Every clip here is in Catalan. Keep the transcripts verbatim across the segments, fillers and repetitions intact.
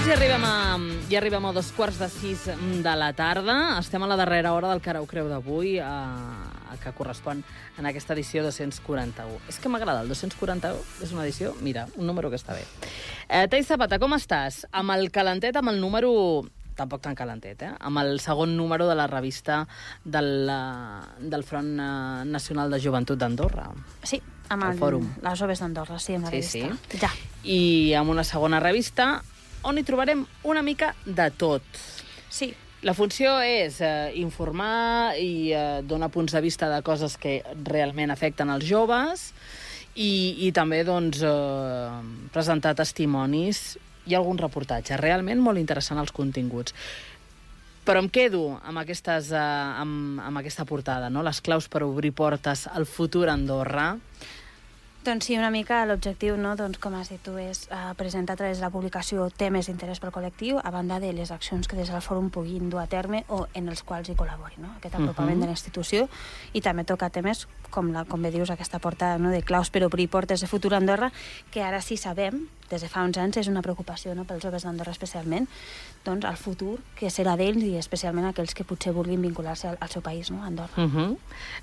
Doncs ja arribem, a, ja arribem a dos quarts de sis de la tarda. Estem a la darrera hora del Cara o Creu d'avui, eh, que correspon en aquesta edició dos-cents quaranta-u. És que m'agrada el dos-cents quaranta-u, és una edició, mira, un número que està bé. Eh, Thaís Zapata, com estàs? Amb el calentet, amb el número... Tampoc tan calentet, eh? Amb el segon número de la revista del, del Front Nacional de Joventut d'Andorra. Sí, amb el, el les Joves d'Andorra, sí, amb la sí, revista. Sí. Ja. I amb una segona revista on hi trobarem una mica de tot. Sí. La funció és eh, informar i eh, donar punts de vista de coses que realment afecten els joves i, i també doncs, eh, presentar testimonis i algun reportatge. Realment molt interessant els continguts. Però em quedo amb, aquestes, eh, amb, amb aquesta portada, no? Les claus per obrir portes al futur Andorra. Doncs sí, una mica l'objectiu, no? Doncs, com has dit tu, és uh, presentar a través de la publicació temes d'interès pel col·lectiu, a banda de les accions que des del fòrum puguin dur a terme o en els quals hi col·labori, no? Aquest apropament uh -huh. de la institució, i també toca temes, com, la, com bé dius, aquesta portada, no? De claus per obrir portes de futur Andorra, que ara sí sabem, des de fa uns anys, és una preocupació, no? Pels joves d'Andorra especialment, doncs el futur que serà d'ells i especialment aquells que potser vulguin vincular-se al, al seu país, no? Andorra. Uh -huh.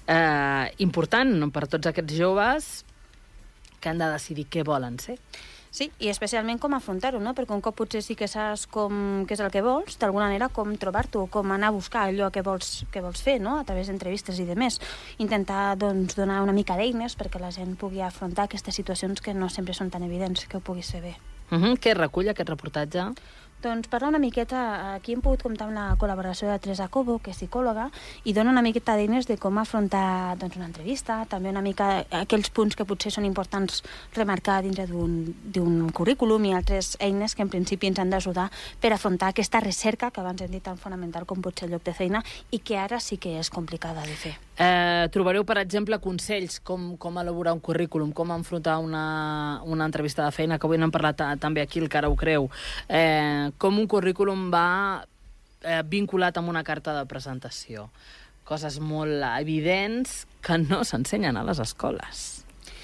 uh, important per tots aquests joves que han de decidir què volen ser. Sí, i especialment com afrontar-ho, no? Perquè un cop potser sí que saps com, què és el que vols, d'alguna manera com trobar-t'ho, com anar a buscar allò que vols, que vols fer, no? A través d'entrevistes i de més. Intentar, doncs, donar una mica d'eines perquè la gent pugui afrontar aquestes situacions que no sempre són tan evidents que ho puguis fer bé. Uh -huh. Què recull aquest reportatge? Doncs parla una miqueta, aquí hem pogut comptar amb la col·laboració de Teresa Cobo, que és psicòloga, i dona una miqueta d'eines de com afrontar doncs, una entrevista, també una mica aquells punts que potser són importants remarcar dintre d'un currículum i altres eines que en principi ens han d'ajudar per afrontar aquesta recerca, que abans hem dit tan fonamental com pot ser el lloc de feina, i que ara sí que és complicada de fer. Eh, trobareu, per exemple, consells com, com elaborar un currículum, com enfrontar una, una entrevista de feina, que avui n'hem parlat també aquí, el Cara ho Creu, eh, com un currículum va eh, vinculat amb una carta de presentació. Coses molt evidents que no s'ensenyen a les escoles.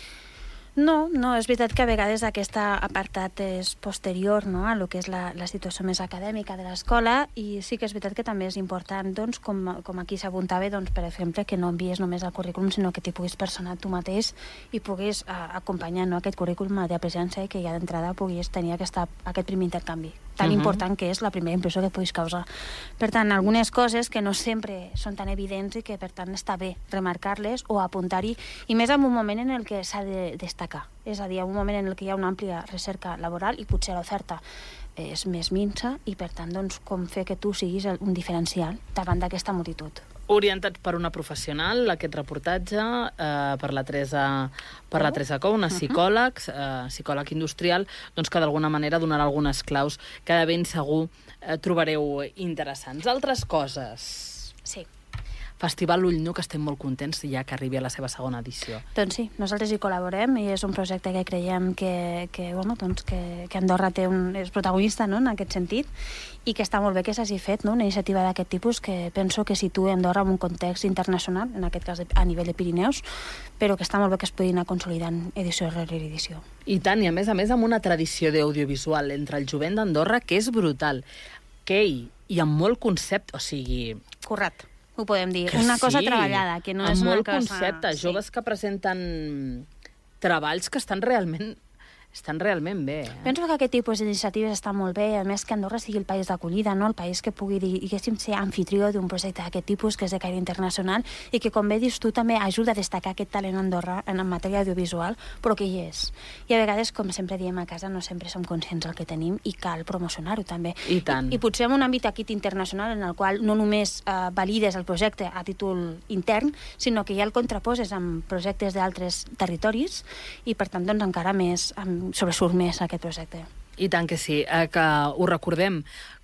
No, no, és veritat que a vegades aquest apartat és posterior, no?, a lo que és la, la situació més acadèmica de l'escola, i sí que és veritat que també és important, doncs, com, com aquí s'apuntava, doncs, per exemple, que no envies només el currículum, sinó que t'hi puguis personar tu mateix i puguis uh, acompanyar, no?, aquest currículum de presència i que ja d'entrada puguis tenir aquesta, aquest primer intercanvi tan uh -huh. important que és la primera impressió que puguis causar. Per tant, algunes coses que no sempre són tan evidents i que, per tant, està bé remarcar-les o apuntar-hi, i més en un moment en el que s'ha de destacar. És a dir, en un moment en el que hi ha una àmplia recerca laboral i potser l'oferta és més minsa i, per tant, doncs, com fer que tu siguis un diferencial davant d'aquesta multitud. Orientat per una professional, aquest reportatge, eh, per la Teresa, per la Teresa Cobo, una psicòleg, eh, psicòleg industrial, doncs que d'alguna manera donarà algunes claus que de ben segur eh, trobareu interessants. Altres coses? Sí. Festival Ull Nu, que estem molt contents ja que arribi a la seva segona edició. Doncs sí, nosaltres hi col·laborem i és un projecte que creiem que, que, bueno, doncs que, que Andorra té un, és protagonista, no?, en aquest sentit, i que està molt bé que s'hagi fet, no?, una iniciativa d'aquest tipus que penso que situa Andorra en un context internacional, en aquest cas a nivell de Pirineus, però que està molt bé que es pugui anar consolidant edició rere edició. I tant, i a més a més amb una tradició d'audiovisual entre el jovent d'Andorra que és brutal, que hi, i amb molt concepte, o sigui... Currat. Ho podem dir. Que una sí, cosa treballada, que no és una cosa... Amb molt concepte, sí. Joves que presenten treballs que estan realment estan realment bé. Eh? Penso que aquest tipus d'iniciatives està molt bé, a més que Andorra sigui el país d'acollida, no? El país que pugui, diguéssim, ser anfitrió d'un projecte d'aquest tipus, que és de caire internacional, i que, com bé dius tu, també ajuda a destacar aquest talent a Andorra en matèria audiovisual, però que hi és. I a vegades, com sempre diem a casa, no sempre som conscients del que tenim i cal promocionar-ho també. I tant. I, i potser en un àmbit aquí internacional en el qual no només eh, valides el projecte a títol intern, sinó que ja el contraposes amb projectes d'altres territoris i, per tant, doncs, encara més amb sobresurt més aquest projecte. I tant que sí, eh, que ho recordem,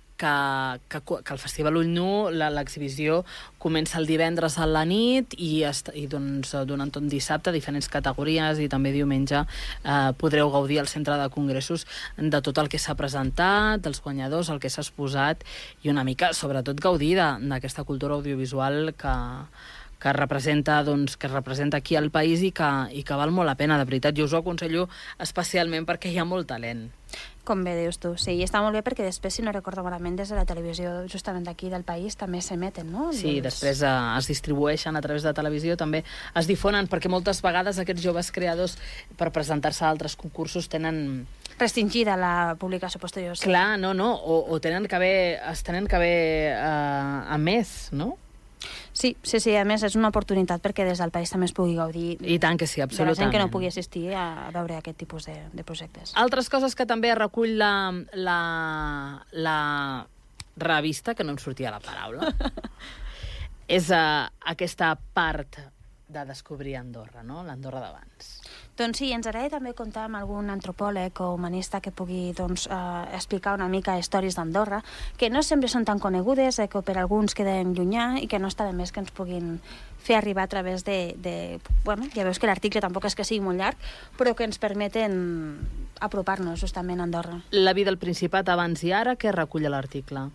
que, que, que el Festival Ull Nu, l'exhibició, comença el divendres a la nit i, i doncs, durant tot dissabte, diferents categories, i també diumenge eh, podreu gaudir al centre de congressos de tot el que s'ha presentat, dels guanyadors, el que s'ha exposat, i una mica, sobretot, gaudir d'aquesta cultura audiovisual que que representa, doncs, que representa aquí al país i que, i que val molt la pena, de veritat. Jo us ho aconsello especialment perquè hi ha molt talent. Com bé dius tu, sí, i està molt bé perquè després, si no recordo malament, des de la televisió justament d'aquí del país també s'emeten, no? Sí, Els... després eh, es distribueixen a través de televisió, també es difonen, perquè moltes vegades aquests joves creadors, per presentar-se a altres concursos, tenen... Restringida la publicació posterior. Sí. Clar, no, no, o, o tenen que haver, es tenen que haver eh, emès, no? Sí, sí, sí, a més és una oportunitat perquè des del país també es pugui gaudir I tant que sí, absolutament. de la gent que no pugui assistir a, a veure aquest tipus de, de projectes. Altres coses que també recull la, la, la revista, que no em sortia la paraula, és uh, aquesta part de descobrir Andorra, no? L'Andorra d'abans. Doncs sí, ens agrada també comptar amb algun antropòleg o humanista que pugui doncs, eh, explicar una mica històries d'Andorra, que no sempre són tan conegudes, eh, que per alguns queden llunyà i que no està de més que ens puguin fer arribar a través de... de bueno, ja veus que l'article tampoc és que sigui molt llarg, però que ens permeten apropar-nos justament a Andorra. La vida al Principat abans i ara, què recull l'article?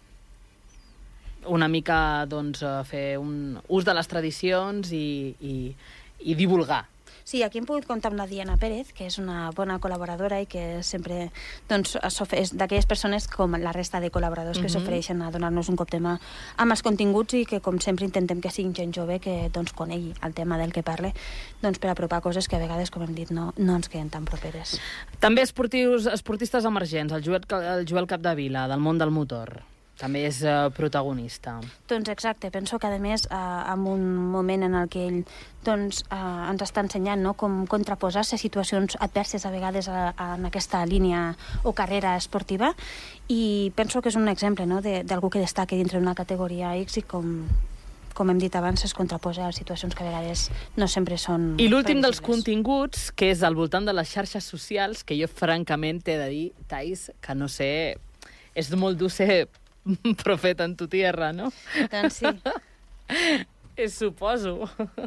Una mica, doncs, fer un ús de les tradicions i, i, i divulgar. Sí, aquí hem pogut comptar amb la Diana Pérez, que és una bona col·laboradora i que sempre doncs, és d'aquelles persones com la resta de col·laboradors que uh-huh. s'ofereixen a donar-nos un cop de mà amb els continguts i que, com sempre, intentem que siguin gent jove que doncs, conegui el tema del que parle doncs, per apropar coses que a vegades, com hem dit, no, no ens queden tan properes. També esportius, esportistes emergents, el Joel, el Joel Capdevila, del món del motor. També és uh, protagonista. Doncs exacte, penso que a més eh, en un moment en el que ell doncs, eh, ens està ensenyant no, com contraposar-se a situacions adverses a vegades a, a, en aquesta línia o carrera esportiva, i penso que és un exemple no, d'algú que destaca dintre d'una categoria X i com, com hem dit abans es contraposa a situacions que a vegades no sempre són... I l'últim dels continguts, que és al voltant de les xarxes socials, que jo francament t'he de dir, Thais, que no sé, és molt dur ser profeta en tu tierra, no? Doncs sí. És, suposo.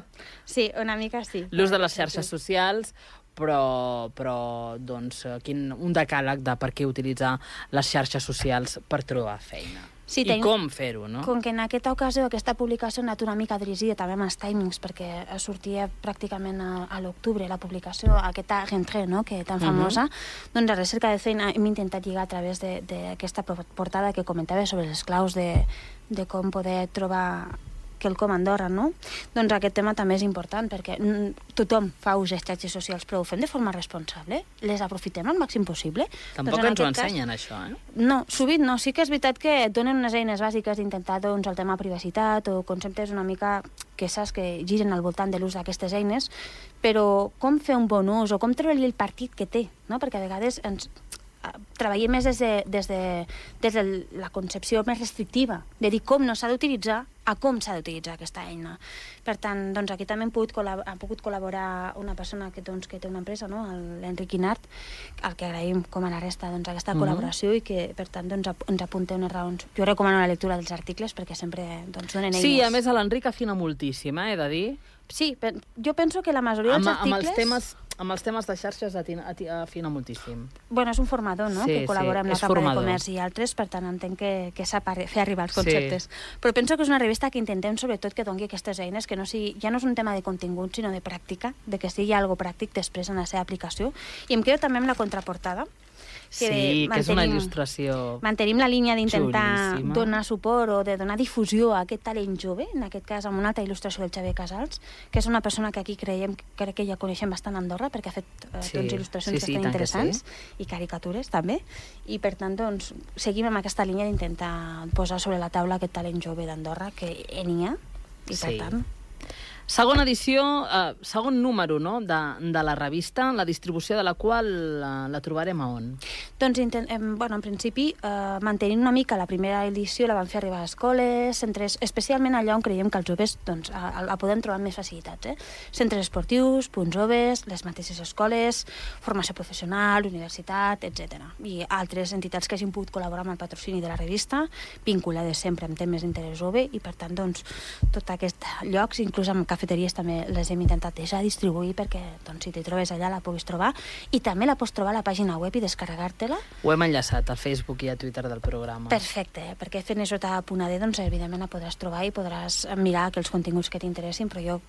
Sí, una mica sí. L'ús de les xarxes socials, però, però doncs, quin, un decàleg de per què utilitzar les xarxes socials per trobar feina. Sí, I ten... com fer-ho, no? Com que en aquesta ocasió aquesta publicació ha anat una mica dirigida també amb els timings, perquè sortia pràcticament a, a l'octubre la publicació, aquesta rentrée, no?, que tan famosa, uh-huh. doncs la recerca de feina hem intentat lligar a través d'aquesta portada que comentava sobre les claus de, de com poder trobar quelcom a Andorra, no? Doncs aquest tema també és important, perquè tothom fa ús de xarxes socials, però ho fem de forma responsable? Les aprofitem al màxim possible? Tampoc doncs ens ho ensenyen, cas... això, eh? No, sovint no. Sí que és veritat que et donen unes eines bàsiques d'intentar doncs, el tema privacitat o conceptes una mica que saps que giren al voltant de l'ús d'aquestes eines, però com fer un bon ús o com treure-li el partit que té, no? Perquè a vegades ens... treballem més des de, des, de, des de la concepció més restrictiva, de dir com no s'ha d'utilitzar a com s'ha d'utilitzar aquesta eina. Per tant, doncs, aquí també hem pogut, col·lab ha pogut col·laborar una persona que, doncs, que té una empresa, no? l'Enric Guinart, al que agraïm com a la resta doncs, aquesta uh-huh. col·laboració i que, per tant, doncs, ens apunta unes raons. Jo recomano la lectura dels articles perquè sempre doncs, donen eines. Sí, a més, a l'Enric afina moltíssim, eh, he de dir. Sí, jo penso que la majoria dels amb, articles... Amb els temes... Amb els temes de xarxes afina moltíssim. Bueno, és un formador, no?, sí, que col·labora sí, amb la Cambra de Comerç i altres, per tant entenc que, que sap fer arribar els conceptes. Sí. Però penso que és una revista que intentem sobretot que doni aquestes eines, que no sigui, ja no és un tema de contingut, sinó de pràctica, de que sigui algo pràctic després en la seva aplicació. I em quedo també amb la contraportada, que sí, que és una il·lustració mantenim la línia d'intentar donar suport o de donar difusió a aquest talent jove, en aquest cas amb una altra il·lustració del Xavier Casals, que és una persona que aquí creiem, crec que ja coneixem bastant a Andorra, perquè ha fet eh, sí, doncs, il·lustracions sí, sí, bastant interessants, sí. i caricatures també, i per tant doncs, seguim amb aquesta línia d'intentar posar sobre la taula aquest talent jove d'Andorra, que n'hi ha, i per sí. tant... Segona edició, eh, segon número, no?, de, de la revista, la distribució de la qual eh, la trobarem a on? Doncs, intentem, bueno, en principi, eh, mantenint una mica la primera edició, la vam fer arribar a escoles, centres, especialment allà on creiem que els joves doncs, a, a podem trobar amb més facilitats. Eh? Centres esportius, punts joves, les mateixes escoles, formació professional, universitat, etcètera. I altres entitats que hagin pogut col·laborar amb el patrocini de la revista, vinculades sempre amb temes d'interès jove, i per tant, doncs, tots aquests llocs, inclús amb cafeteries també les hem intentat deixar distribuir perquè doncs, si t'hi trobes allà la puguis trobar, i també la pots trobar a la pàgina web i descarregar-te-la. Ho hem enllaçat al Facebook i a Twitter del programa. Perfecte, perquè fent això a punt de, doncs evidentment la podràs trobar i podràs mirar aquells continguts que t'interessin, però jo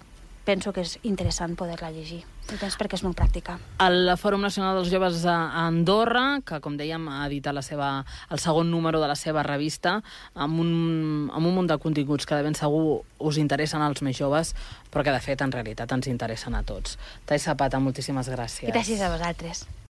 penso que és interessant poder-la llegir, perquè és molt pràctica. El Fòrum Nacional dels Joves a Andorra, que, com dèiem, ha editat la seva, el segon número de la seva revista, amb un, amb un munt de continguts que de ben segur us interessen als més joves, però que, de fet, en realitat ens interessen a tots. Thais Zapata, moltíssimes gràcies. Gràcies a vosaltres.